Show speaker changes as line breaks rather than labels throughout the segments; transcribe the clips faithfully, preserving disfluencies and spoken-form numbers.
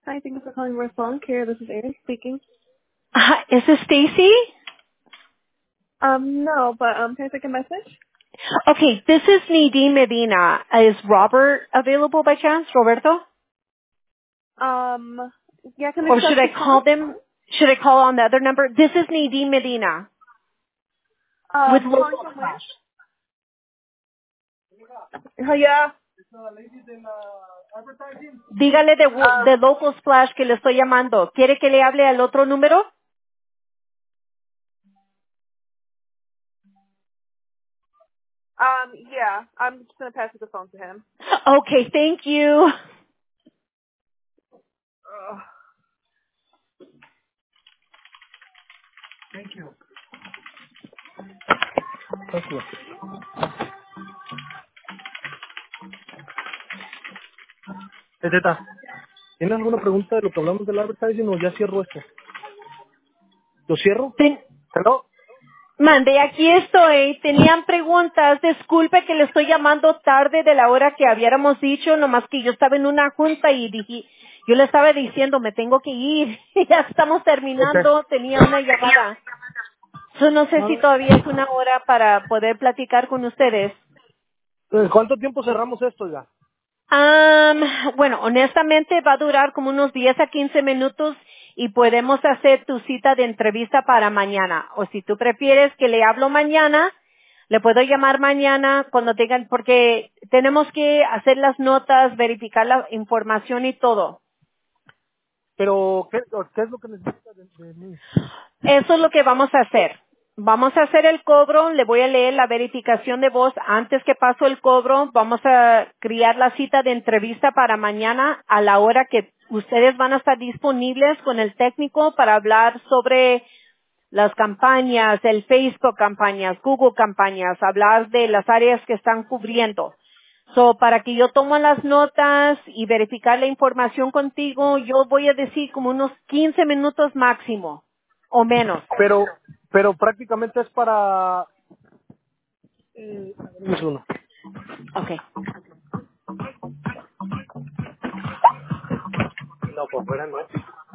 Hi, thank you for calling West Lawn Care. This is Erin speaking.
Hi, is this Stacy?
Um, no, but um, can I take a message?
Okay, this is Nadine Medina. Is Robert available by chance, Roberto?
Um, yeah, can I
Or
just
should
ask
I
who's calling?
call them? Should I call on the other number? This is Nadine Medina with
Um, calling
Local
from where?
Flash.
Oh, yeah.
Dígale de, wo-
Um,
de Local Splash que le estoy llamando. ¿Quiere que le hable al otro número?
um, yeah, I'm just gonna pass the phone to him.
Okay, thank you.
Ugh.
Tranquilo. Eh, Teta, ¿tienes alguna pregunta de lo que hablamos del advertising o ya cierro esto? ¿Lo cierro?
Ten-
¿Hello?
Mande, aquí estoy. Tenían preguntas. Disculpe que le estoy llamando tarde de la hora que habíamos dicho, nomás que yo estaba en una junta y dije, yo le estaba diciendo, me tengo que ir. Ya estamos
Ok.
terminando. Tenía una llamada. Yo no sé si todavía es una hora para poder platicar con ustedes.
Eh, ¿Cuánto tiempo cerramos esto ya?
Am, bueno, honestamente va a durar como unos diez a quince minutos y podemos hacer tu cita de entrevista para mañana. O si tú prefieres que le hablo mañana, le puedo llamar mañana cuando tengan, porque tenemos que hacer las notas, verificar la información y todo.
Pero, ¿qué, qué es lo que necesitas de, de mí?
Eso es lo que vamos a hacer. Vamos a hacer el cobro, le voy a leer la verificación de voz. Antes que paso el cobro, vamos a crear la cita de entrevista para mañana a la hora que ustedes van a estar disponibles con el técnico para hablar sobre las campañas, el Facebook campañas, Google campañas, hablar de las áreas que están cubriendo. So, para que yo tome las notas y verificar la información contigo, yo voy a decir como unos quince minutos máximo o menos.
Pero, pero prácticamente es para... Eh, un segundo.
Okay.
No, por fuera no.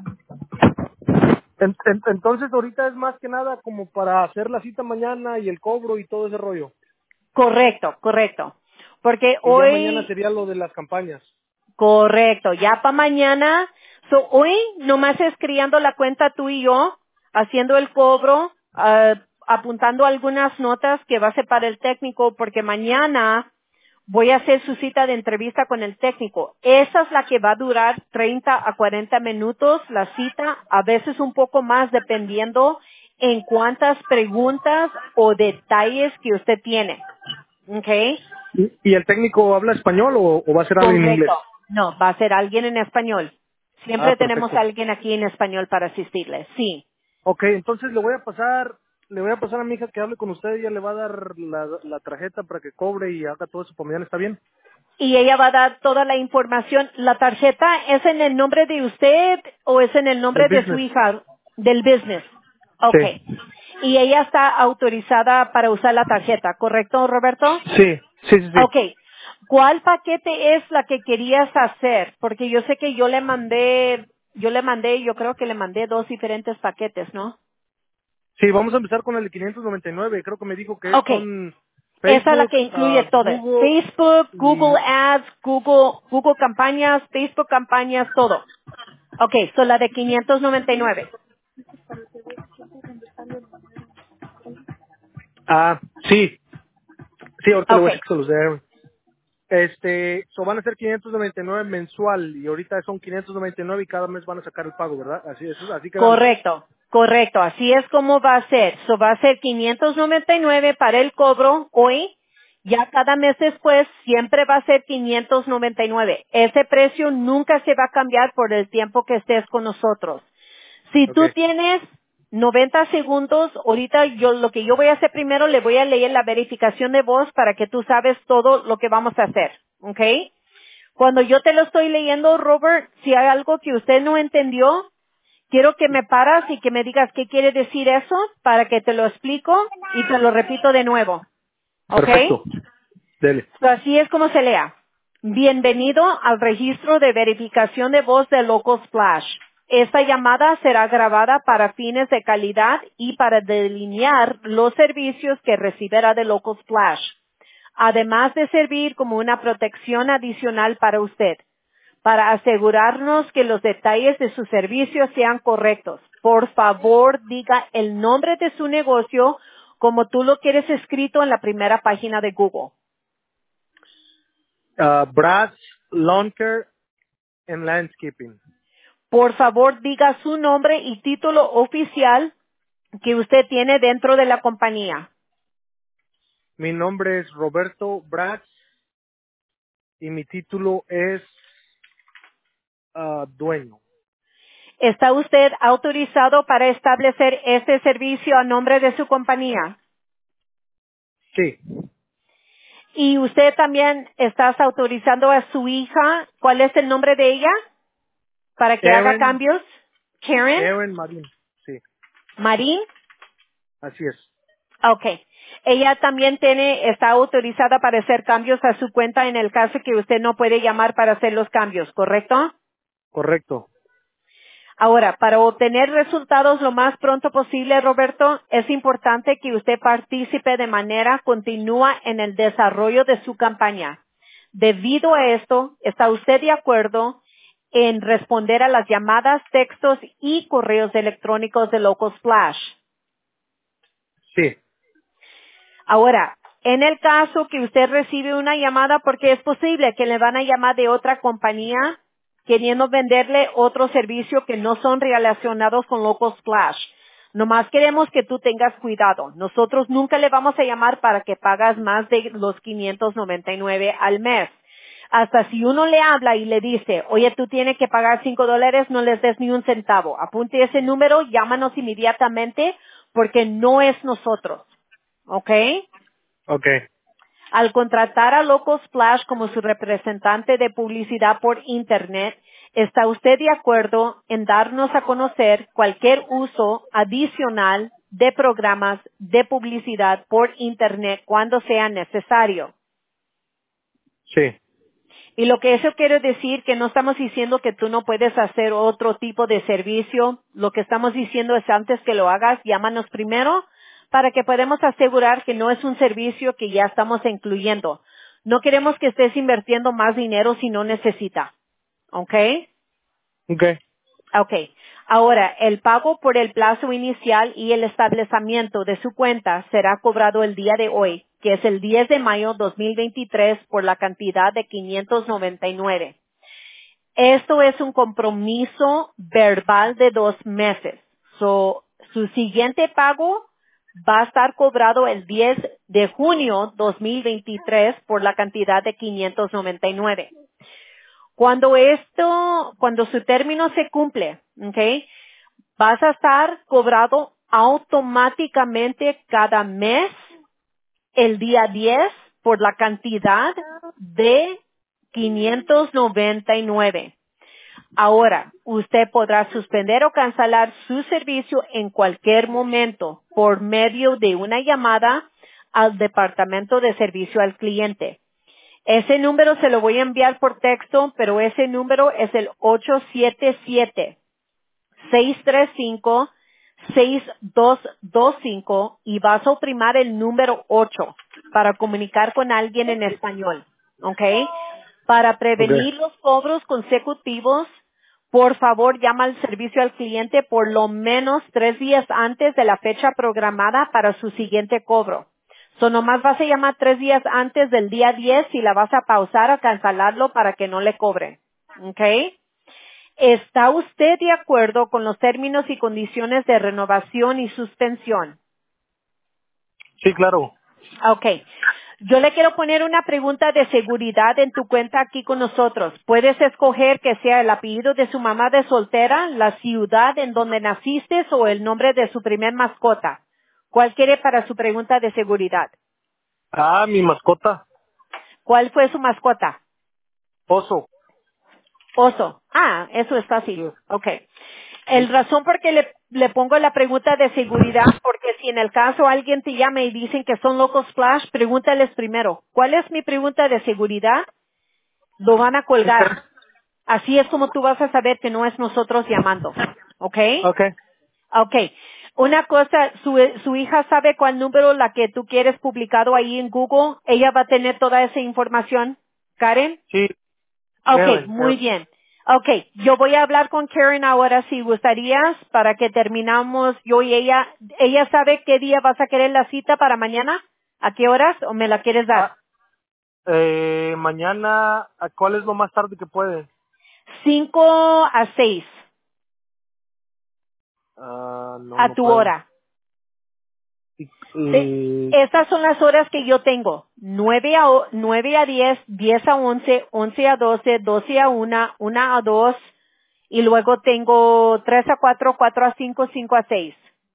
En- en- entonces ahorita es más que nada como para hacer la cita mañana y el cobro y todo ese rollo.
Correcto, correcto. Porque
Y ya mañana
hoy,
sería lo de las campañas.
correcto, ya para mañana, so hoy nomás es criando la cuenta tú y yo, haciendo el cobro, ah, apuntando algunas notas que va a ser para el técnico, porque mañana voy a hacer su cita de entrevista con el técnico. Esa es la que va a durar treinta a cuarenta minutos, la cita, a veces un poco más dependiendo en cuántas preguntas o detalles que usted tiene. ¿Ok?
¿Y, y el técnico habla español o, o va a ser alguien en
Correcto.
inglés?
No, va a ser alguien en español.
Ah,
Siempre tenemos a
perfecto.
alguien aquí en español para asistirle. Sí.
Ok, entonces le voy a pasar, le voy a pasar a mi hija que hable con usted y ella le va a dar la, la tarjeta para que cobre y haga todo eso para mañana, ¿está bien?
Y ella va a dar toda la información. ¿La tarjeta es en el nombre de usted o es en el
El
nombre de su
business.
hija del business? Okay.
Sí.
Y ella está autorizada para usar la tarjeta, ¿correcto, Roberto?
Sí, sí, sí, sí.
Okay. ¿Cuál paquete es la que querías hacer? Porque yo sé que yo le mandé, yo le mandé, yo creo que le mandé dos diferentes paquetes, ¿no?
Sí, vamos a empezar con el de quinientos noventa y nueve. Creo que me dijo que es
Ok,
con
esa es la
Facebook,
que incluye
ah,
todo.
Google
Facebook, Google
y...
Ads, Google, Google campañas, Facebook campañas, todo. Ok, son la de quinientos noventa y nueve.
Ah, sí, sí, ahorita le
Ok,
voy a decir que se los dé. Este, so van a ser quinientos noventa y nueve mensual y ahorita son quinientos noventa y nueve y cada mes van a sacar el pago, ¿verdad? Así es, así quedamos.
correcto, correcto. Así es como va a ser. So va a ser quinientos noventa y nueve para el cobro hoy. Ya cada mes después siempre va a ser quinientos noventa y nueve. Ese precio nunca se va a cambiar por el tiempo que estés con nosotros. Si
Ok,
tú tienes noventa segundos, ahorita yo lo que yo voy a hacer primero, le voy a leer la verificación de voz para que tú sabes todo lo que vamos a hacer, ¿ok? Cuando yo te lo estoy leyendo, Robert, si hay algo que usted no entendió, quiero que me paras y que me digas qué quiere decir eso para que te lo explico y te lo repito de nuevo, ¿ok?
perfecto. Dele.
So, así es como se lea. Bienvenido al registro de verificación de voz de Local Splash. Esta llamada será grabada para fines de calidad y para delinear los servicios que recibirá de Local Splash, además de servir como una protección adicional para usted, para asegurarnos que los detalles de su servicio sean correctos. Por favor, diga el nombre de su negocio como tú lo quieres escrito en la primera página de Google.
Uh, Brass, Lawn Care and Landscaping.
Por favor, diga su nombre y título oficial que usted tiene dentro de la compañía.
Mi nombre es Roberto Brass y mi título es uh, dueño.
¿Está usted autorizado para establecer este servicio a nombre de su compañía?
Sí,
¿Y usted también está autorizando a su hija? ¿Cuál es el nombre de ella? Para que haga
Erin,
cambios. Karen,
Erin Marín. Sí,
Marín.
así es.
Okay. Ella también tiene, está autorizada para hacer cambios a su cuenta en el caso que usted no puede llamar para hacer los cambios, ¿correcto?
Correcto.
Ahora, para obtener resultados lo más pronto posible, Roberto, es importante que usted participe de manera continua en el desarrollo de su campaña. Debido a esto, ¿está usted de acuerdo en responder a las llamadas, textos y correos electrónicos de Local Splash?
Sí,
Ahora, en el caso que usted recibe una llamada, porque es posible que le van a llamar de otra compañía queriendo venderle otro servicio que no son relacionados con Local Splash. Nomás queremos que tú tengas cuidado. Nosotros nunca le vamos a llamar para que pagas más de los quinientos noventa y nueve al mes. Hasta si uno le habla y le dice, oye, tú tienes que pagar cinco dólares, no les des ni un centavo. Apunte ese número, llámanos inmediatamente porque no es nosotros. ¿Ok?
ok.
Al contratar a Local Splash como su representante de publicidad por Internet, ¿está usted de acuerdo en darnos a conocer cualquier uso adicional de programas de publicidad por Internet cuando sea necesario?
Sí,
Y lo que eso quiere decir que no estamos diciendo que tú no puedes hacer otro tipo de servicio. Lo que estamos diciendo es antes que lo hagas, llámanos primero para que podamos asegurar que no es un servicio que ya estamos incluyendo. No queremos que estés invirtiendo más dinero si no necesita. ¿Ok?
ok.
Ok. Ahora, el pago por el plazo inicial y el establecimiento de su cuenta será cobrado el día de hoy, que es el diez de mayo dos mil veintitrés, por la cantidad de quinientos noventa y nueve. Esto es un compromiso verbal de dos meses. So, su siguiente pago va a estar cobrado el diez de junio dos mil veintitrés por la cantidad de quinientos noventa y nueve. Cuando esto, cuando su término se cumple, ¿ok? Vas a estar cobrado automáticamente cada mes el día diez por la cantidad de quinientos noventa y nueve. Ahora, usted podrá suspender o cancelar su servicio en cualquier momento por medio de una llamada al Departamento de Servicio al Cliente. Ese número se lo voy a enviar por texto, pero ese número es el ocho siete siete, seis tres cinco, seis dos dos cinco y vas a oprimar el número ocho para comunicar con alguien en español. ¿Ok? Para
Ok.
prevenir los cobros consecutivos, por favor llama al servicio al cliente por lo menos tres días antes de la fecha programada para su siguiente cobro. So, nomás vas a llamar tres días antes del día diez y la vas a pausar o cancelarlo para que no le cobren. ¿Ok? ¿Está usted de acuerdo con los términos y condiciones de renovación y suspensión?
Sí, claro.
Ok. Yo le quiero poner una pregunta de seguridad en tu cuenta aquí con nosotros. Puedes escoger que sea el apellido de su mamá de soltera, la ciudad en donde naciste o el nombre de su primer mascota. ¿Cuál quiere para su pregunta de seguridad?
Ah, mi mascota.
¿Cuál fue su mascota?
Oso.
Oso. Ah, eso es
Sí.
fácil. Ok. El razón por qué le, le pongo la pregunta de seguridad, porque si en el caso alguien te llama y dicen que son Local Splash, pregúntales primero, ¿cuál es mi pregunta de seguridad? Lo van a colgar. Así es como tú vas a saber que no es nosotros llamando. ¿Ok?
Okay.
Ok. Una cosa, su, su hija sabe cuál número la que tú quieres publicado ahí en Google. Ella va a tener toda esa información. ¿Karen?
Sí,
Ok,
Erin,
muy
Erin.
bien. Ok, yo voy a hablar con Karen ahora si gustarías para que terminamos yo y ella. ¿Ella sabe qué día vas a querer la cita para mañana? ¿A qué horas o me la quieres dar?
Ah, eh, mañana, ¿a cuál es lo más tarde que puede?
Cinco a seis,
Ah, no,
a
no
tu
puedo.
hora.
Y,
Sí,
y-
estas son las horas que yo tengo. Nueve a, o- nueve a diez, diez a once, once a doce, doce a una, una a dos, y luego tengo tres a cuatro, cuatro a cinco, cinco a seis.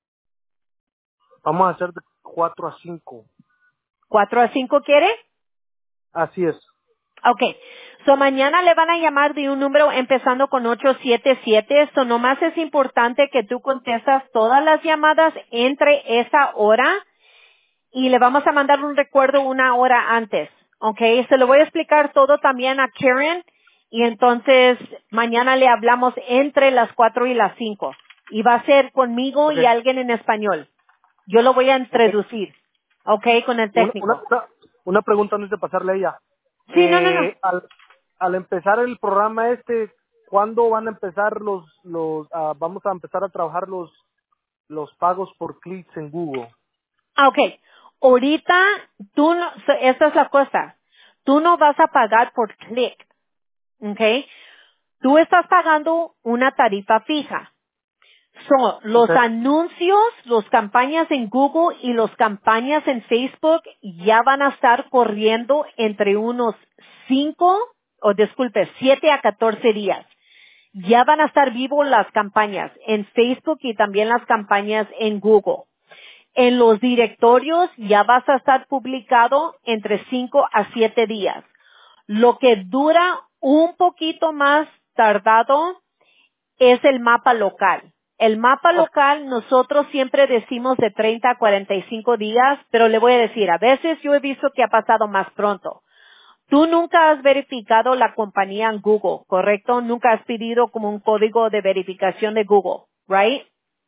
vamos a hacer de cuatro a cinco.
¿Cuatro a cinco quiere?
Así es.
Okay. So mañana le van a llamar de un número empezando con ocho siete siete. So nomás es importante que tú contestas todas las llamadas entre esa hora y le vamos a mandar un recuerdo una hora antes. Okay. Se lo voy a explicar todo también a Karen y entonces mañana le hablamos entre las cuatro y las cinco. Y va a ser conmigo y
Okay.
alguien en español. Yo lo voy a
Okay.
introducir. Okay, con el
Una, una,
técnico.
una una pregunta antes de pasarle a ella.
Sí, no, no, no.
Eh, al, al empezar el programa este, ¿cuándo van a empezar los, los, ah, vamos a empezar a trabajar los, los pagos por clics en Google?
Ah, ok. Ahorita, tú no, so- esta es la cosa. Tú no vas a pagar por clic, ok. Tú estás pagando una tarifa fija. So, los
Okay.
anuncios, las campañas en Google y las campañas en Facebook ya van a estar corriendo entre unos cinco, o disculpe, siete a catorce días. Ya van a estar vivos las campañas en Facebook y también las campañas en Google. En los directorios ya vas a estar publicado entre cinco a siete días. Lo que dura un poquito más tardado es el mapa local. El mapa
Okay.
local nosotros siempre decimos de treinta a cuarenta y cinco días, pero le voy a decir, a veces yo he visto que ha pasado más pronto. Tú nunca has verificado la compañía en Google, ¿correcto? Nunca has pedido como un código de verificación de Google, ¿right?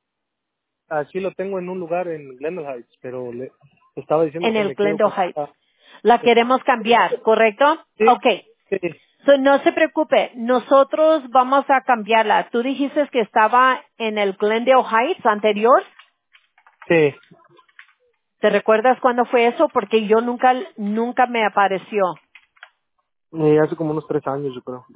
Así lo tengo en un lugar en Glendale Heights, pero le estaba diciendo
En
que
el
me quiero
Glendale Heights.
cambiar.
La queremos cambiar, ¿correcto?
Sí,
Okay.
sí,
So, no se preocupe, nosotros vamos a cambiarla. Tú dijiste que estaba en el Glendale Heights anterior.
sí.
¿Te recuerdas cuándo fue eso? Porque yo nunca, nunca me apareció.
Eh, hace como unos tres años, yo creo.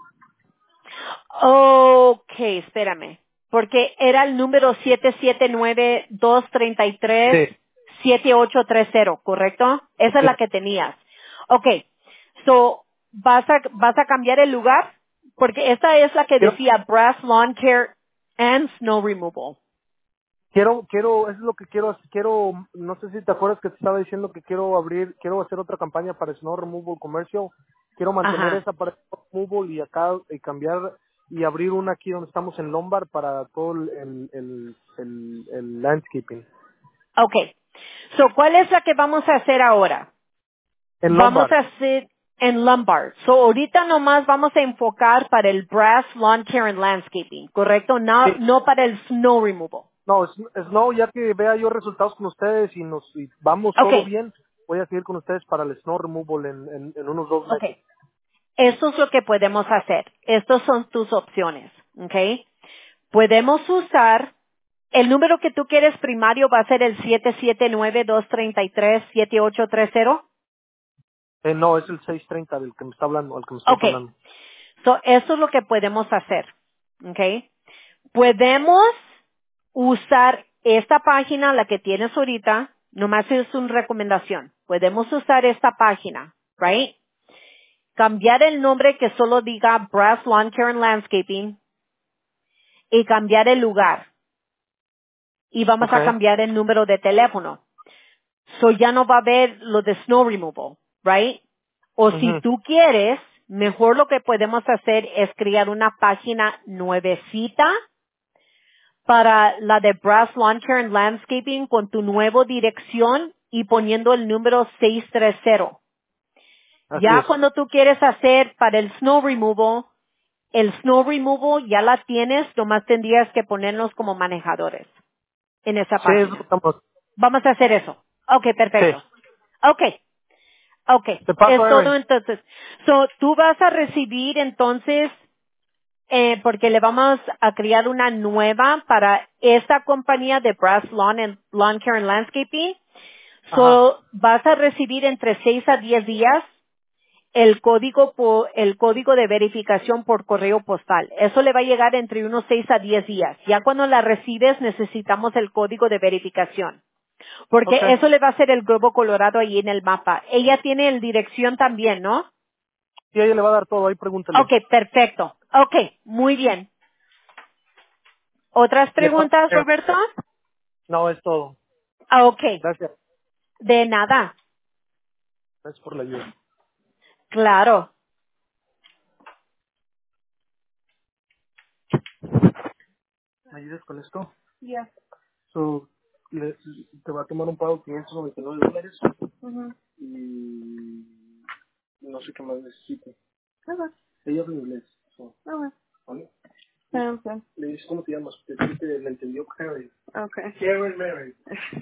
Okay, espérame. Porque era el número siete siete nueve, dos tres tres,
Sí,
siete ocho tres cero, ¿correcto? Esa es
sí.
la que tenías. Okay. So, ¿vas a, vas a cambiar el lugar? Porque esta es la que
Quiero,
decía Brass Lawn Care and Snow Removal.
quiero, quiero, eso es lo que quiero, quiero, no sé si te acuerdas que te estaba diciendo que quiero abrir, quiero hacer otra campaña para Snow Removal Comercial, quiero mantener
Ajá.
esa para Snow Removal y acá, y cambiar, y abrir una aquí donde estamos en Lombard para todo el, el, el, el, el landscaping.
Okay. So, ¿cuál es la que vamos a hacer ahora?
En
Vamos
Lombard.
a hacer en Lombard. So, ahorita nomás vamos a enfocar para el Brass Lawn Care and Landscaping, ¿correcto? No,
Sí.
no para el Snow Removal.
No, es, Snow, ya que vea yo resultados con ustedes y nos, y vamos todo
Okay.
bien, voy a seguir con ustedes para el Snow Removal en, en, en unos dos meses.
Okay. Eso es lo que podemos hacer. Estas son tus opciones, ¿ok? Podemos usar, el número que tú quieres primario va a ser el siete siete nueve, dos tres tres, siete ocho tres cero.
Eh, no, es el seiscientos treinta del que me está hablando, al que me estás
Ok.
hablando.
So, eso es lo que podemos hacer, ¿ok? Podemos usar esta página, la que tienes ahorita, nomás es una recomendación. Podemos usar esta página, right? Cambiar el nombre que solo diga Brass Lawn Care and Landscaping y cambiar el lugar. Y vamos a
Okay.
cambiar el número de teléfono. So ya no va a haber lo de snow removal, right? O si
Ujú.
tú quieres, mejor lo que podemos hacer es crear una página nuevecita para la de Brass Lawn Care and Landscaping con tu nueva dirección y poniendo el número seiscientos treinta.
Así
Ya
es.
cuando tú quieres hacer para el snow removal, el snow removal ya la tienes, nomás tendrías que ponernos como manejadores en esa
Sí, eso
página.
estamos.
Vamos a hacer eso. Okay,
Sí.
perfecto. Okay, okay.
Te paso,
Es todo
Erin.
entonces. So, tú vas a recibir entonces, eh, porque le vamos a crear una nueva para esta compañía de Brass Lawn and Lawn Care and Landscaping.
Ajá.
So, vas a recibir entre seis a diez días el código po- el código de verificación por correo postal. Eso le va a llegar entre unos seis a diez días. Ya cuando la recibes necesitamos el código de verificación. Porque
Okay.
eso le va a hacer el globo colorado ahí en el mapa. Ella tiene el dirección también, ¿no?
Sí, ella le va a dar todo, ahí pregúntale.
Ok, perfecto. Ok, muy bien. ¿Otras
Le paso,
preguntas,
Erin.
Roberto?
No, es todo.
Ah, ok,
Gracias.
de nada.
Gracias por la ayuda.
Claro.
¿Me ayudas con esto?
Yeah.
So, le- te va a tomar un pago de quinientos noventa y nueve dólares
Mhm.
y no sé qué más necesite.
Okay.
Ella habla inglés. So,
Okay.
¿vale?
Sounds good.
Le dices, ¿cómo te llamas? Porque sí te le entendió Karen.
Okay.
Karen Mary.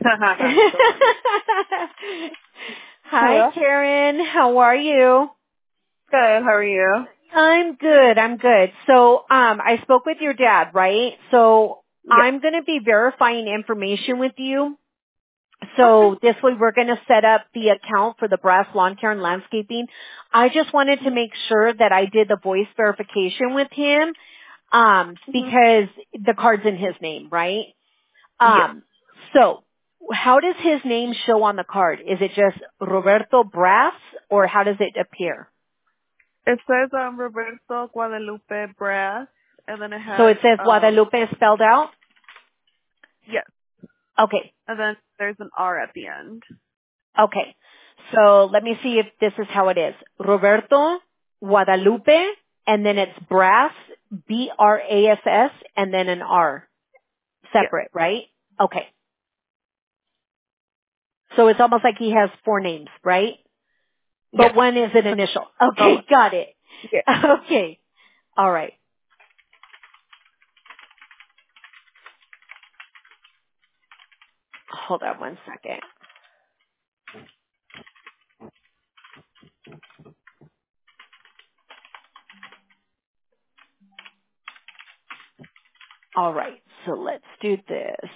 Hi,
Hello.
Karen. How are you?
Good. How are you?
I'm good. I'm good. So, um, I spoke with your dad, right? So,
Yes.
I'm going to be verifying information with you.
Okay.
So this way we're going to set up the account for the Brass Lawn Care and Landscaping. I just wanted to make sure that I did the voice verification with him, um,
Mhm.
because the card's in his name, right?
Yes.
Um, so how does his name show on the card? Is it just Roberto Brass or how does it appear?
It says um Roberto Guadalupe Brass, and then it
So
has
it says
um
Guadalupe spelled out?
yes,
Okay.
and then there's an R at the end.
Okay. So let me see if this is how it is. Roberto, Guadalupe, and then it's Brass, B R A S S, and then an R.
Yes.
Separate, right? Okay. So it's almost like he has four names, right?
Yes.
But one is an initial.
Oh.
Okay, got it.
Yeah.
Okay. All right. Hold on one second. All right. So let's do this.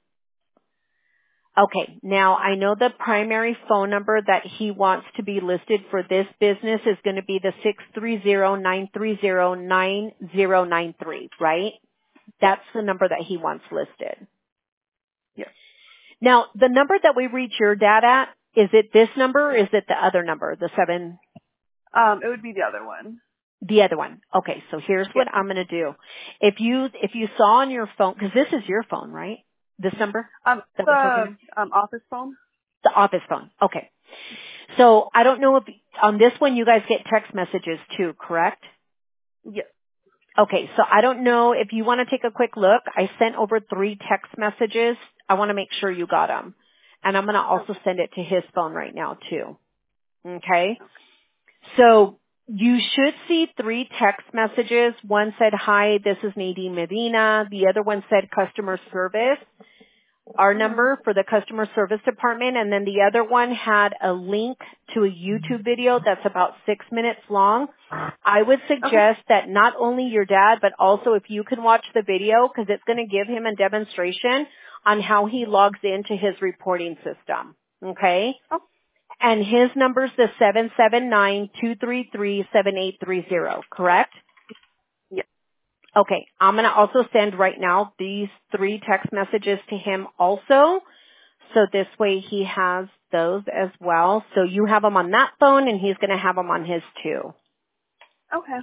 Okay, now I know the primary phone number that he wants to be listed for this business is going to be the six three zero, nine three zero, nine zero nine three, right?
Yes.
That's the number that he wants listed.
Yes.
Now, the number that we reach your dad at, is it this number or is it the other number, the seven,
Um, it would be the other one.
the other one? Okay, so here's
Yes.
what I'm going to do. If you, if you saw on your phone, because this is your phone, right? This number
Um,
that we're talking
the
about?
um office phone.
The office phone. Okay. So I don't know if on this one you guys get text messages too, correct?
Yes.
Okay, so I don't know if you want to take a quick look. I sent over three text messages. I want to make sure you got them. And I'm going to
Oh.
also send it to his phone right now too. Okay? So you should see three text messages. One said, hi, this is Nadine Medina. The other one said customer service. Our
Mhm.
number for the customer service department, and then the other one had a link to a YouTube video that's about six minutes long. I would
Okay.
suggest that not only your dad, but also if you can watch the video, because it's going to give him a demonstration on how he logs into his reporting system. Okay?
Oh.
And his number's the seven seven nine, two three three, seven eight three zero, correct?
Yes.
Okay, I'm going to also send right now these three text messages to him also. So this way he has those as well. So you have them on that phone and he's going to have them on his too.
Okay.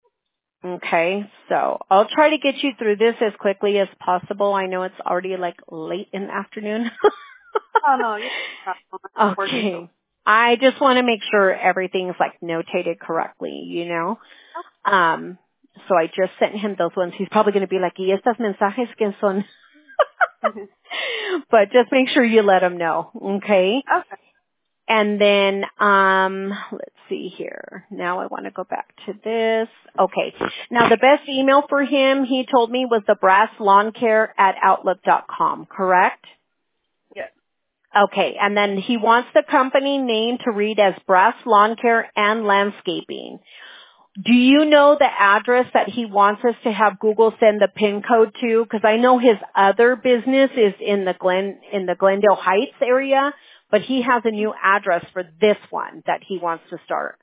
Okay, so I'll try to get you through this as quickly as possible. I know it's already like late in the afternoon.
Oh no, you're I'm working till.
Okay. I just want to make sure everything's like notated correctly, you know? Um, so I just sent him those ones. He's probably going to be like, ¿y estas mensajes que son?
Mhm.
But just make sure you let him know, okay?
Okay.
And then, um, let's see here. Now I want to go back to this. Okay. Now the best email for him, he told me, was the brass lawn care at outlook dot com, correct?
Yes.
Okay. And then he wants the company name to read as Brass Lawn Care and Landscaping. Do you know the address that he wants us to have Google send the PIN code to? Because I know his other business is in the Glen in the Glendale Heights area, but he has a new address for this one that he wants to start.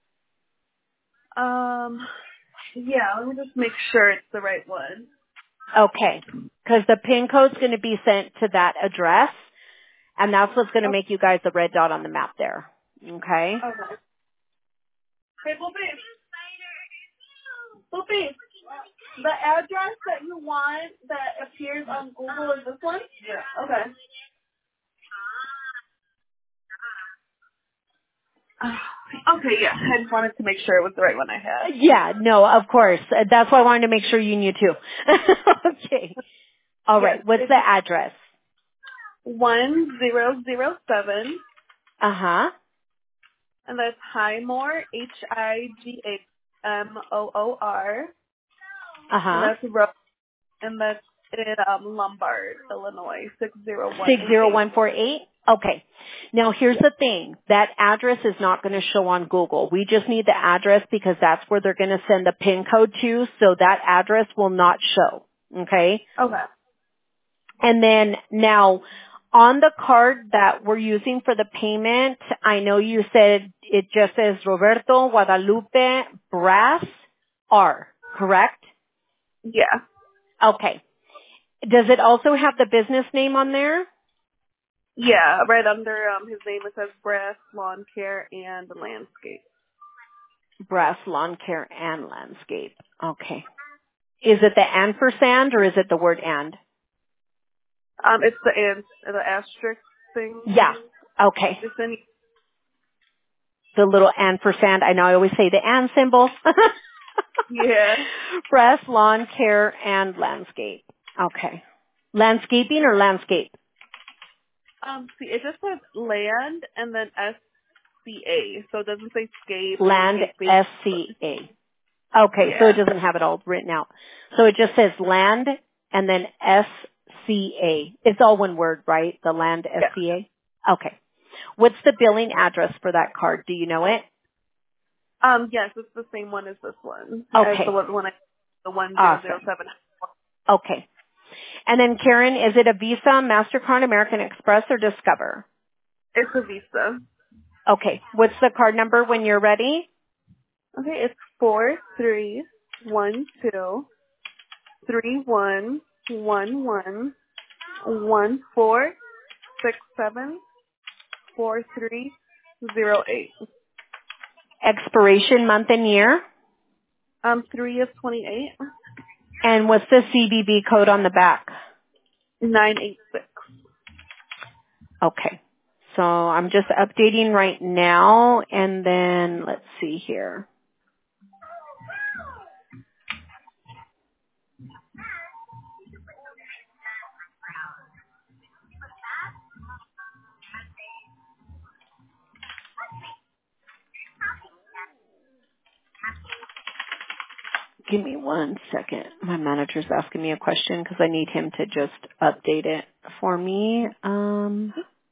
Um, yeah, let me just make sure it's the right one.
Okay. Because the PIN code's going to be sent to that address, and that's what's going to
Oh,
make you guys the red dot on the map there. Okay?
okay. Hey, Poopy. Poopy, the address that you want that appears on Google is this one? Yeah. Okay. Uh, okay, yeah. I just wanted to make sure it was the right one I had.
Yeah, no, of course. Uh, That's why I wanted to make sure you knew too. Okay. All
Yes,
right. What's
it's
the address?
one zero zero seven,
Uh-huh.
and that's Highmore, H I G H M O O R, and
Uh-huh.
that's Road, and that's in um, Lombard, Illinois, six zero one
six zero
eight.
one four eight? Okay. Now here's the thing. That address is not going to show on Google. We just need the address because that's where they're going to send the PIN code to, so that address will not show. Okay?
Okay.
And then now, on the card that we're using for the payment, I know you said it just says Roberto Guadalupe Brass R, correct?
Yeah.
Okay. Does it also have the business name on there?
Yeah, right under um his name it says Brass Lawn Care and Landscape.
Brass Lawn Care and Landscape. Okay. Is it the ampersand or is it the word and?
Um, it's the and the asterisk thing.
Yeah. Okay.
It's in.
The little ampersand. I know I always say the and symbol.
Yeah.
Brass Lawn Care and Landscape. Okay. Landscaping or landscape?
Um, see, it just says land and then S C A, so it doesn't say scape.
Land
landscaping.
S C A. Okay, so it
Yeah.
doesn't have it all written out. So it just says land and then S C A. It's all one word, right? The land S
Yeah.
C A? Okay. What's the billing address for that card? Do you know it?
Um, yes, it's the same one as this one. As
Okay.
the one, one I, the one zero zero
Awesome.
seven.
Okay. And then Karen, is it a Visa, MasterCard, American Express, or Discover?
It's a Visa.
Okay. What's the card number when you're ready?
Okay, it's four three one two three one one one one four six seven four three zero eight.
Expiration month and year?
Um, three of twenty eight.
And what's the C V V code on the back?
Nine eight six.
Okay. So I'm just updating right now, and then let's see here. Give me one second. My manager's asking me a question because I need him to just update it for me. Um,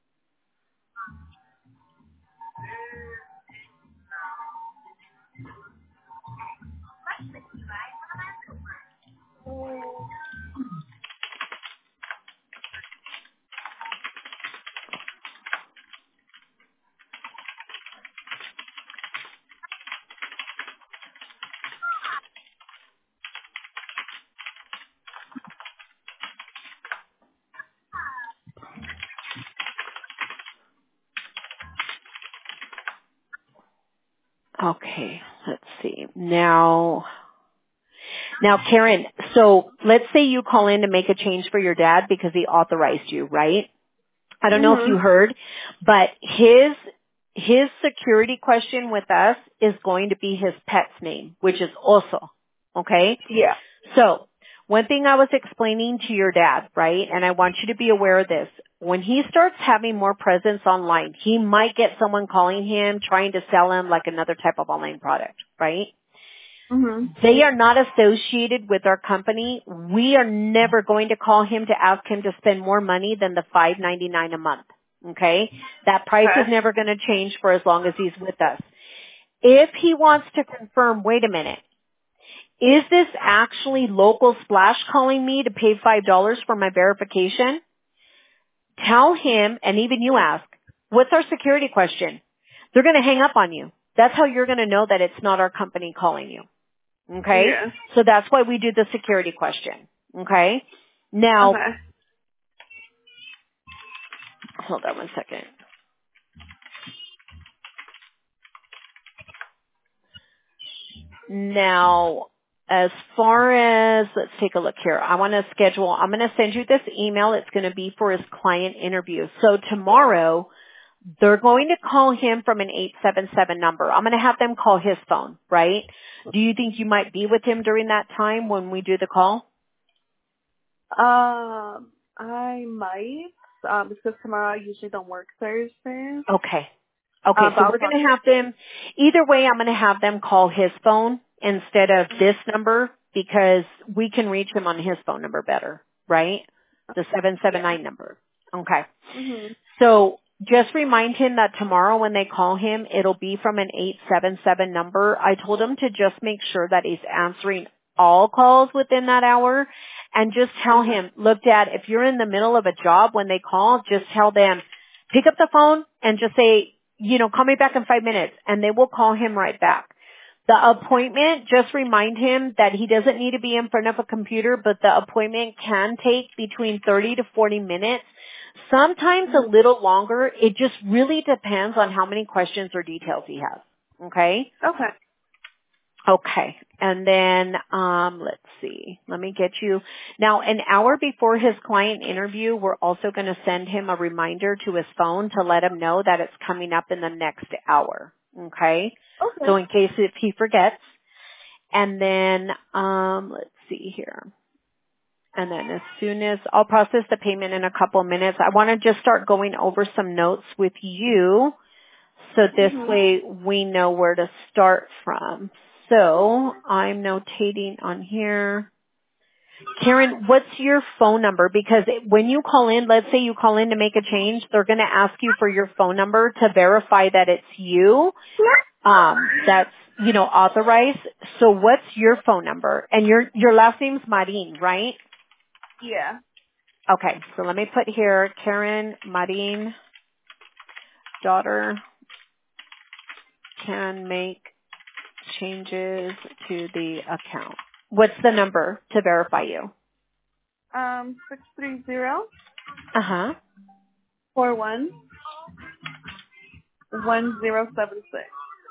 okay, let's see. Now, now Karen, so let's say you call in to make a change for your dad because he authorized you, right? I don't know if you
Mhm.
heard, but his his security question with us is going to be his pet's name, which is Oso. Okay?
Yeah.
So, one thing I was explaining to your dad, right, and I want you to be aware of this, When he starts having more presence online, he might get someone calling him, trying to sell him like another type of online product, right?
Mhm.
They are not associated with our company. We are never going to call him to ask him to spend more money than the five ninety-nine a month. Okay? That price is
Okay.
never going to change for as long as he's with us. If he wants to confirm, wait a minute, is this actually local splash calling me to pay five dollars for my verification? Tell him, and even you ask, what's our security question? They're going to hang up on you. That's how you're going to know that it's not our company calling you. Okay?
Yeah.
So that's why we do the security question. Okay? Now,
Okay.
hold on one second. Now, as far as, let's take a look here. I want to schedule, I'm going to send you this email. It's going to be for his client interview. So tomorrow, they're going to call him from an eight seven seven number. I'm going to have them call his phone, right? Do you think you might be with him during that time when we do the call?
Um, I might. Um, because tomorrow I usually don't work Thursdays.
Okay. Okay,
Um, but
so
I'll
we're
talk.
going to have them, either way, I'm going to have them call his phone instead of this number because we can reach him on his phone number better, right? The seven seven
Yeah.
nine number. Okay.
Mhm.
So just remind him that tomorrow when they call him, it'll be from an eight seven seven number. I told him to just make sure that he's answering all calls within that hour and just tell
Mhm.
him, look, Dad, if you're in the middle of a job when they call, just tell them, pick up the phone and just say, you know, call me back in five minutes and they will call him right back. The appointment, just remind him that he doesn't need to be in front of a computer, but the appointment can take between thirty to forty minutes. Sometimes a little longer. It just really depends on how many questions or details he has. Okay?
Okay.
Okay. And then, um, let's see. Let me get you. Now, an hour before his client interview, we're also going to send him a reminder to his phone to let him know that it's coming up in the next hour. Okay?
Okay.
So in case if he forgets. And then, um, let's see here. And then as soon as I'll process the payment in a couple of minutes, I want to just start going over some notes with you so this
Mhm.
way we know where to start from. So I'm notating on here. Karen, what's your phone number? Because when you call in, let's say you call in to make a change, they're going to ask you for your phone number to verify that it's you. Um, that's, you know, authorized. So what's your phone number? And your, your last name's Marin, right?
Yeah.
Okay, so let me put here, Karen Marin, daughter, can make changes to the account. What's the number to verify you?
Um, six three zero
Uh-huh.
four one one zero seven six.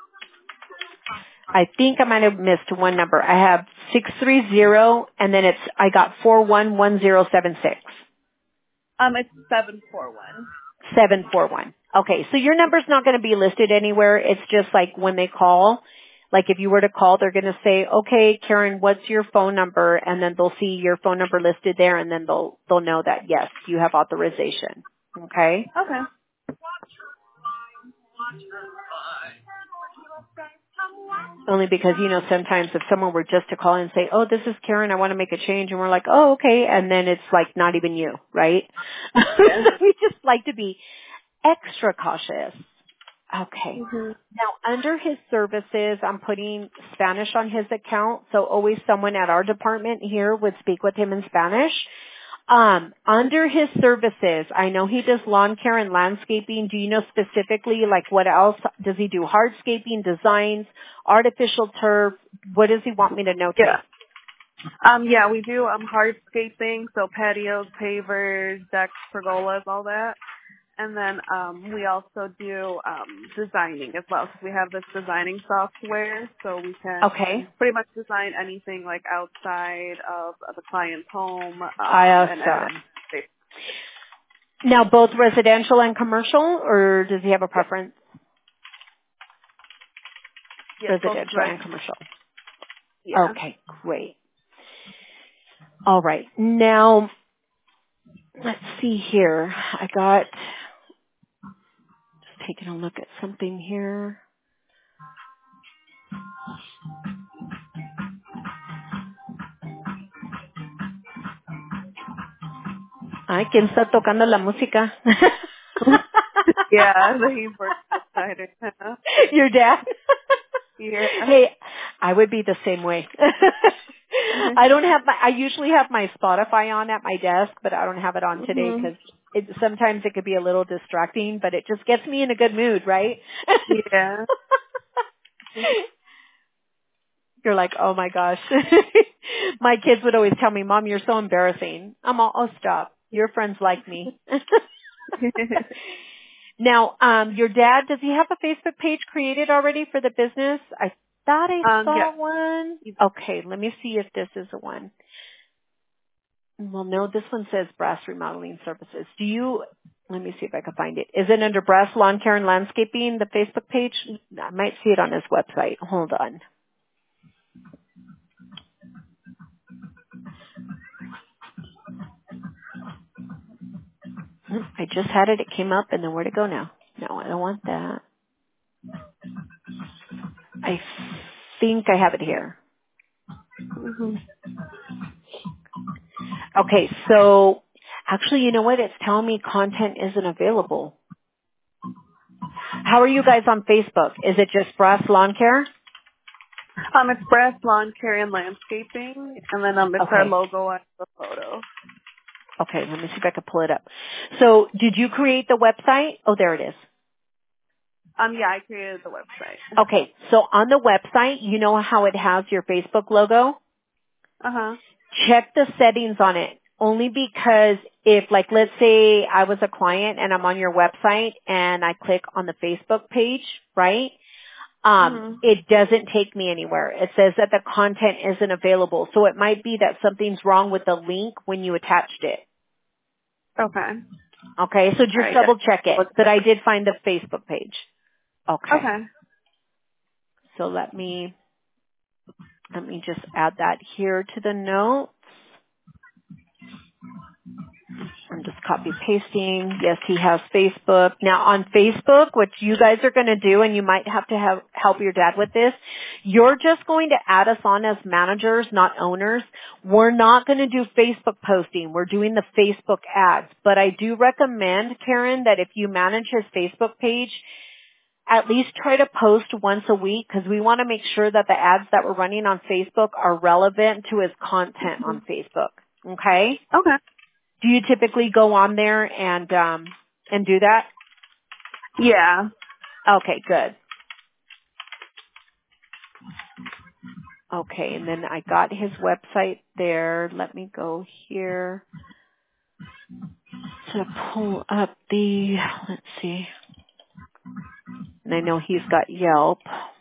I think I might have missed one number. I have six three zero and then it's, I got four one one zero seven six.
Um, it's seven four one.
seven four one. Okay, so your number's not going to be listed anywhere. It's just like when they call, like if you were to call, they're going to say, okay, Karen, what's your phone number? And then they'll see your phone number listed there and then they'll, they'll know that yes, you have authorization. Okay?
Okay.
Only because, you know, sometimes if someone were just to call and say, oh, this is Karen, I want to make a change, and we're like, oh, okay, and then it's like not even you, right?
Yeah.
So we just like to be extra cautious. Okay.
Mhm.
Now, under his services, I'm putting Spanish on his account, so always someone at our department here would speak with him in Spanish. Um, under his services, I know he does lawn care and landscaping. Do you know specifically, like, what else? Does he do hardscaping, designs, artificial turf? What does he want me to
Yeah.
notate?
Um, yeah, we do um hardscaping, so patios, pavers, decks, pergolas, all that. And then um, we also do um, designing as well, because we have this designing software, so we can
Okay.
pretty much design anything like outside of, of the client's home um, and edit
Awesome.
it.
Now, both residential and commercial, or does he have a
Yes,
preference?
yes, both
Residential
right.
and commercial.
Yeah.
Okay, great. All right. Now, let's see here. I got, just taking a look at something here. Ay, ¿quién está tocando la música?
Yeah, he's working outside right now.
Your dad?
Yeah.
Hey, I would be the same way. I don't have my, I usually have my Spotify on at my desk, but I don't have it on today
Mhm.
because it, sometimes it could be a little distracting, but it just gets me in a good mood, right?
Yeah.
You're like, oh my gosh. My kids would always tell me, Mom, you're so embarrassing. I'm all, oh, stop. Your friends like me. Now, um, your dad, does he have a Facebook page created already for the business? I thought I
um.
saw
Yeah.
one. Okay, let me see if this is the one. Well, no, this one says Brass Remodeling Services. Do you, let me see if I can find it. Is it under Brass Lawn Care and Landscaping, the Facebook page? I might see it on his website. Hold on. I just had it. It came up, and then where'd it go now? No, I don't want that. I think I have it here.
Mhm.
Okay, so actually, you know what? It's telling me content isn't available. How are you guys on Facebook? Is it just Brass Lawn Care?
Um, it's Brass Lawn Care and Landscaping, and then um, it's our
Okay.
logo on the photo.
Okay, let me see if I can pull it up. So, did you create the website? Oh, there it is.
Um, yeah, I created the website.
Okay, so on the website, you know how it has your Facebook logo?
Uh huh.
Check the settings on it. Only because if, like, let's say I was a client and I'm on your website and I click on the Facebook page, right? Um,
Mhm.
it doesn't take me anywhere. It says that the content isn't available. So it might be that something's wrong with the link when you attached it.
Okay.
Okay, so
All
just
right.
double check it.
Look
But
at
I did find the Facebook page.
that.
Okay.
Okay.
So let me, let me just add that here to the notes. I'm just copy pasting. Yes, he has Facebook. Now on Facebook, what you guys are going to do, and you might have to have, help your dad with this, you're just going to add us on as managers, not owners. We're not going to do Facebook posting. We're doing the Facebook ads. But I do recommend, Karen, that if you manage his Facebook page, at least try to post once a week because we want to make sure that the ads that we're running on Facebook are relevant to his content
Mhm.
on Facebook. Okay?
Okay.
Do you typically go on there and um and do that?
Yeah.
Okay, good. Okay, and then I got his website there. Let me go here to pull up the, let's see. And I know he's got Yelp.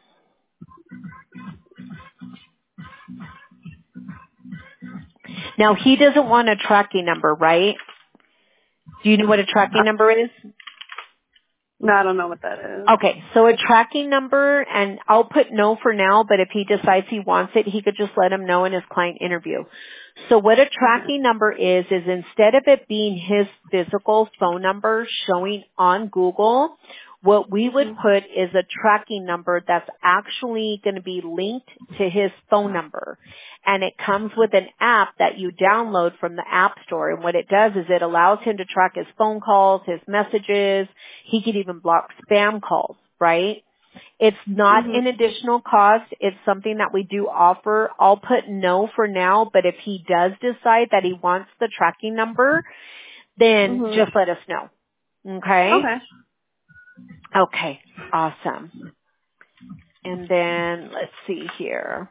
Now he doesn't want a tracking number, right? Do you know what a tracking
Uh,
number is?
no, I don't know what that is.
Okay, so a tracking number, and I'll put no for now, but if he decides he wants it, he could just let him know in his client interview. So what a
Okay.
tracking number is, is instead of it being his physical phone number showing on Google, what we would
Mhm.
put is a tracking number that's actually going to be linked to his phone number. And it comes with an app that you download from the App Store. And what it does is it allows him to track his phone calls, his messages. He could even block spam calls, right? It's not
Mhm.
an additional cost. It's something that we do offer. I'll put no for now, but if he does decide that he wants the tracking number, then
Mhm.
just let us know. Okay?
Okay.
Okay. Awesome. And then let's see here.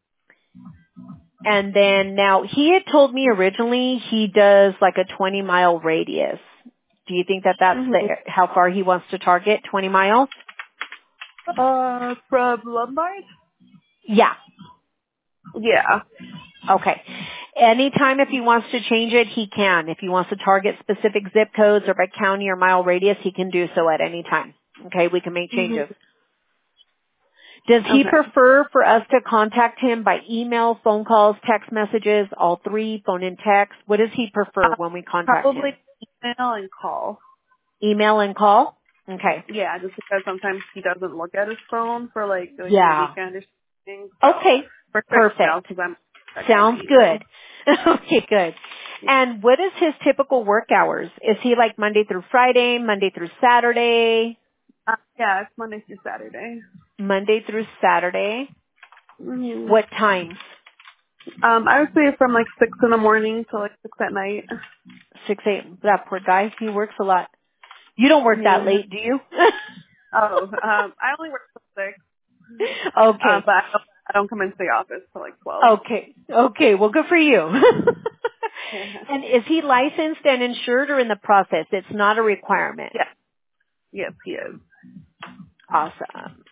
And then now he had told me originally he does like a twenty mile radius. Do you think that that's the,
Mhm.
how far he wants to target? twenty miles?
Uh, from Lombard?
Yeah.
Yeah.
Okay. Anytime if he wants to change it, he can. If he wants to target specific zip codes or by county or mile radius, he can do so at any time. Okay, we can make
Mhm.
changes. Does he
Okay.
prefer for us to contact him by email, phone calls, text messages, all three, phone and text? What does he prefer
Uh,
when we contact
probably
him?
email and call.
Email and call? Okay.
Yeah, just because sometimes he doesn't look at his phone for like during the
Yeah.
weekend or something. So
Okay.
for quick email,
Perfect.
because I'm checking my
Sounds
email.
good. Okay, good. And what is his typical work hours? Is he like Monday through Friday, Monday through Saturday,
Uh, yeah, it's Monday through Saturday.
Monday through Saturday?
hmm
What times?
Um, I would say from like six in the morning to like six at night.
six a.m. That poor guy. He works a lot. You don't work that
Yeah.
late, do you?
Oh, um, I only work till six. Um,
Okay.
but I don't, I don't come into the office till like twelve.
Okay. Okay. Well, good for you.
Yeah.
And is he licensed and insured or in the process? It's not a requirement.
Yeah. Yes, he is.
Awesome.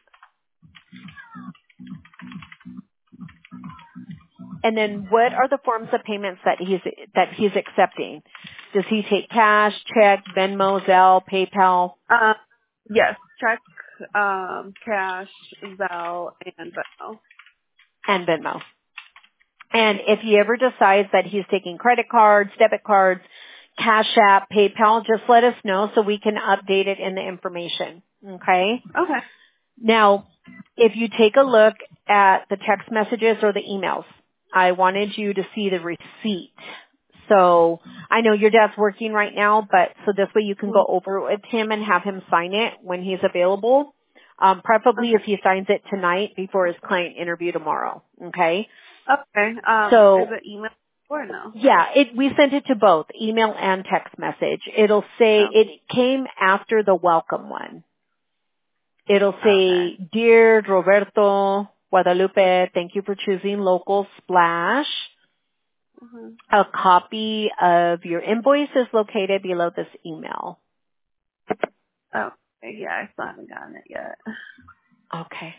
And then what are the forms of payments that he's, that he's accepting? Does he take cash, check, Venmo, Zelle, PayPal,
Um, yes, check, um, cash, Zelle, and Venmo.
and Venmo? And if he ever decides that he's taking credit cards, debit cards, Cash App, PayPal, just let us know so we can update it in the information. Okay?
Okay.
Now, if you take a look at the text messages or the emails, I wanted you to see the receipt. So I know your dad's working right now, but so this way you can go over it with him and have him sign it when he's available. Um, preferably
Okay.
if he signs it tonight before his client interview tomorrow. Okay?
Okay. Um, is
So
it email or no?
yeah, it we sent it to both email and text message. It'll say
Oh,
it came after the welcome one. It'll
okay.
say, Dear Roberto Guadalupe, thank you for choosing Local Splash.
Mm-hmm.
A copy of your invoice is located below this email.
Oh, okay. Yeah, I still haven't gotten it yet.
Okay.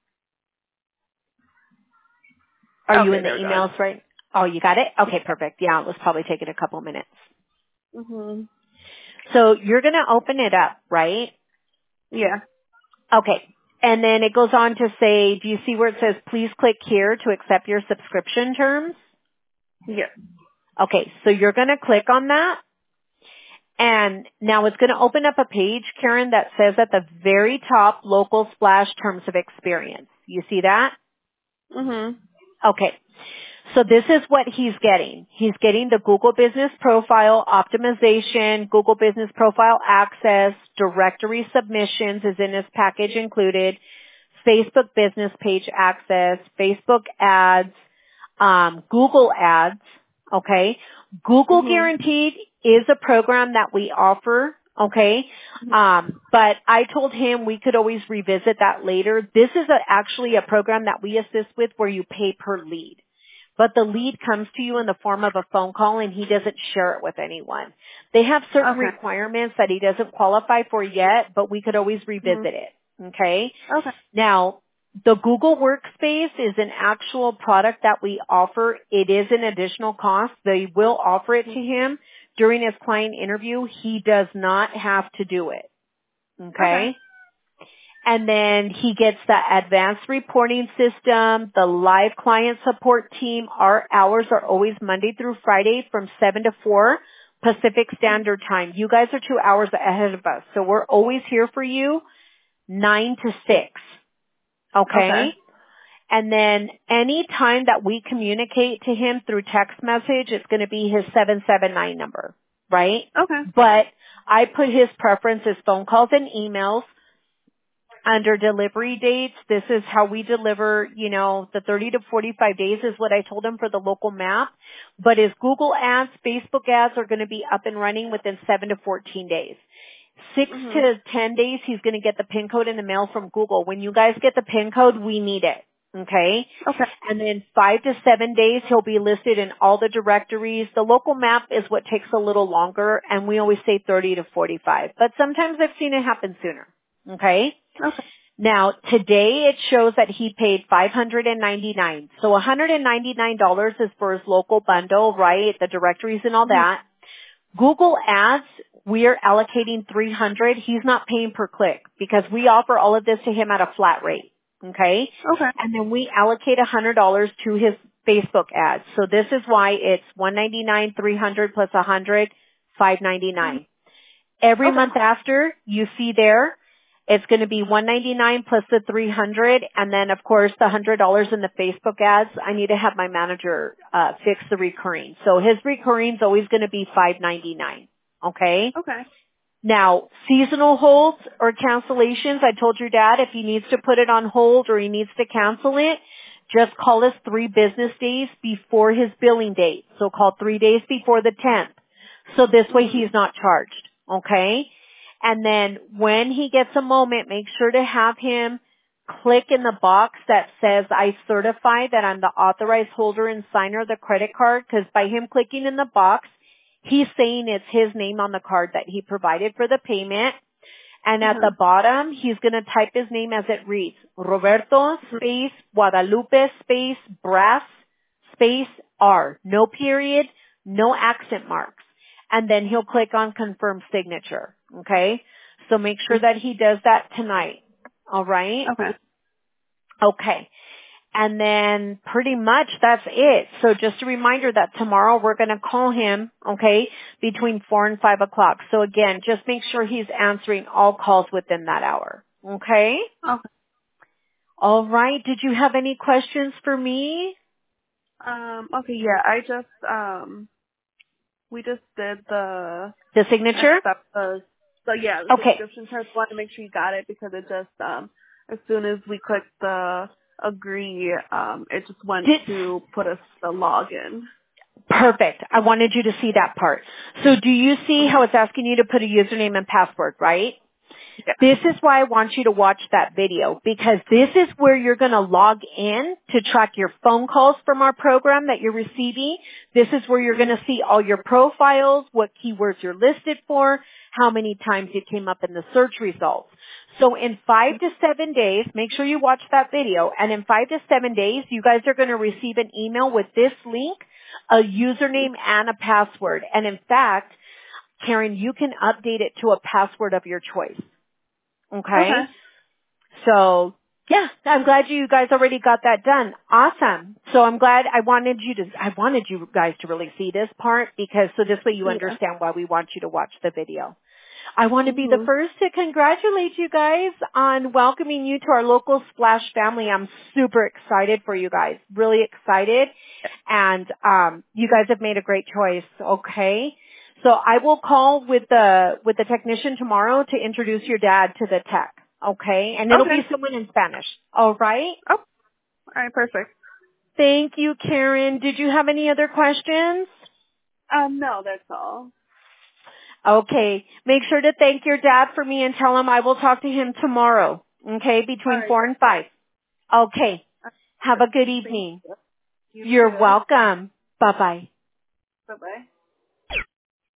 Are you
Okay,
in the
there we go.
emails right? Oh, you got it? Okay, perfect. Yeah, it was probably taking a couple minutes.
Mm-hmm.
So you're going to open it up, right?
Yeah.
Okay. And then it goes on to say, do you see where it says, please click here to accept your subscription terms?
Yeah.
Okay, so you're going to click on that. And now it's going to open up a page, Karen, that says at the very top, Local Splash Terms of Experience. You see that?
Mm-hmm.
Okay. So this is what he's getting. He's getting the Google Business Profile optimization, Google Business Profile access, directory submissions is in his package included, Facebook business page access, Facebook ads, um, Google ads, okay? Google
Mm-hmm.
Guaranteed is a program that we offer, okay? Um, but I told him we could always revisit that later. This is a, actually a program that we assist with where you pay per lead. But the lead comes to you in the form of a phone call and he doesn't share it with anyone. They have certain
Okay.
requirements that he doesn't qualify for yet, but we could always revisit
Mm-hmm.
it, okay?
Okay.
Now, the Google Workspace is an actual product that we offer. It is an additional cost. They will offer it to him during his client interview. He does not have to do it.
Okay.
Okay? And then he gets the advanced reporting system, the live client support team. Our hours are always Monday through Friday from seven to four Pacific Standard Time. You guys are two hours ahead of us. So we're always here for you nine to six.
Okay.
Okay? And then any time that we communicate to him through text message, it's going to be his seven seven nine number, right?
Okay.
But I put his preference as phone calls and emails. Under delivery dates, this is how we deliver, you know, the thirty to forty-five days is what I told him for the local map. But his Google ads, Facebook ads are going to be up and running within seven to fourteen days. Six
Mm-hmm.
to ten days, he's going to get the PIN code in the mail from Google. When you guys get the PIN code, we need it. Okay?
Okay.
And then five to seven days, he'll be listed in all the directories. The local map is what takes a little longer, and we always say thirty to forty-five. But sometimes I've seen it happen sooner. Okay?
Okay.
Now, today it shows that he paid five hundred ninety-nine dollars. So one hundred ninety-nine dollars is for his local bundle, right? The directories and all
Mm-hmm.
that. Google Ads, we are allocating three hundred dollars. He's not paying per click because we offer all of this to him at a flat rate. Okay?
Okay.
And then we allocate one hundred dollars to his Facebook ads. So this is why it's one ninety-nine, three hundred plus one hundred, five ninety-nine. Every
Okay.
month after, you see there, it's going to be one ninety-nine plus the three hundred, and then of course the one hundred dollars in the Facebook ads. I need to have my manager uh fix the recurring. So his recurring is always going to be five ninety-nine. Okay?
Okay.
Now, seasonal holds or cancellations, I told your dad if he needs to put it on hold or he needs to cancel it, just call us three business days before his billing date. So call three days before the tenth. So this way he's not charged. Okay? And then when he gets a moment, make sure to have him click in the box that says, I certify that I'm the authorized holder and signer of the credit card, because by him clicking in the box, he's saying it's his name on the card that he provided for the payment. And at
Uh-huh.
the bottom, he's going to type his name as it reads, Roberto space Guadalupe space Brass space R. No period, no accent marks. And then he'll click on confirm signature. Okay? So make sure that he does that tonight. All right?
Okay.
Okay. And then pretty much that's it. So just a reminder that tomorrow we're going to call him, okay, between four and five o'clock. So again, just make sure he's answering all calls within that hour. Okay?
Okay.
All right. Did you have any questions for me?
Um, okay, yeah, I just, um, we just did the
The signature?
next step, the, so yeah, the
Okay.
subscription test. Wanted to make sure you got it because it just, um, as soon as we clicked the agree, um, it just went
Did,
to put us the login.
perfect. I wanted you to see that part. So do you see
Okay.
how it's asking you to put a username and password, right?
Yeah.
This is why I want you to watch that video, because this is where you're going to log in to track your phone calls from our program that you're receiving. This is where you're going to see all your profiles, what keywords you're listed for, how many times you came up in the search results. So in five to seven days, make sure you watch that video, and in five to seven days, you guys are going to receive an email with this link, a username and a password. And in fact, Karen, you can update it to a password of your choice. Okay?
Okay.
So, yeah, I'm glad you guys already got that done. Awesome. So I'm glad I wanted you to, I wanted you guys to really see this part because so this way you
Yeah.
understand why we want you to watch the video. I want to be the
Mhm.
first to congratulate you guys on welcoming you to our local Splash family. I'm super excited for you guys. Really excited. And, um, you guys have made a great choice. Okay? So I will call with the with the technician tomorrow to introduce your dad to the tech. Okay? And it'll
Okay.
be someone in Spanish. All right?
Oh, all right, perfect.
Thank you, Karen. Did you have any other questions?
Um, no, that's all.
Okay. Make sure to thank your dad for me and tell him I will talk to him tomorrow. Okay?
All
Between
right.
four and five. Okay. Have a good
Thank
evening.
you. You
You're
too.
welcome. Bye bye.
Bye bye.